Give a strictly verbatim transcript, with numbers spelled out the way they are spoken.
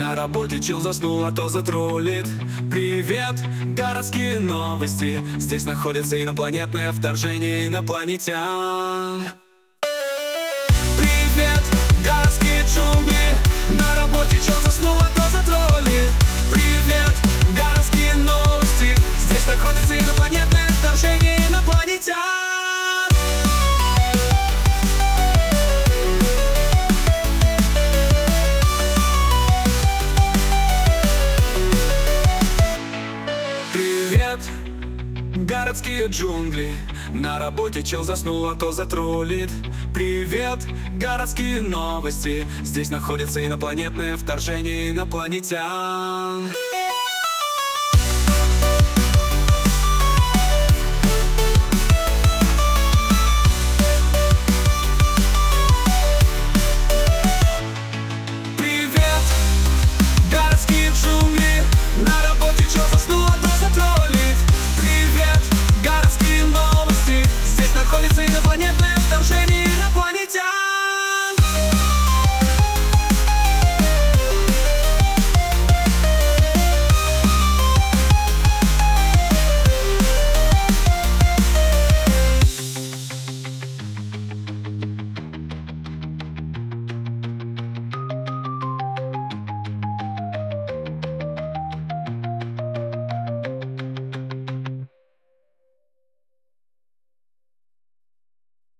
На работе чел заснул, а то затроллит. Привет, городские новости. Здесь находится инопланетное вторжение инопланетян. Привет, городские джунгли. На работе чел заснул, а то затроллит. Привет, городские новости. Здесь находится инопланетное вторжение инопланетян. Привет, городские джунгли. На работе чел заснул, а то затроллит. Привет, городские новости. Здесь находится инопланетное вторжение инопланетян.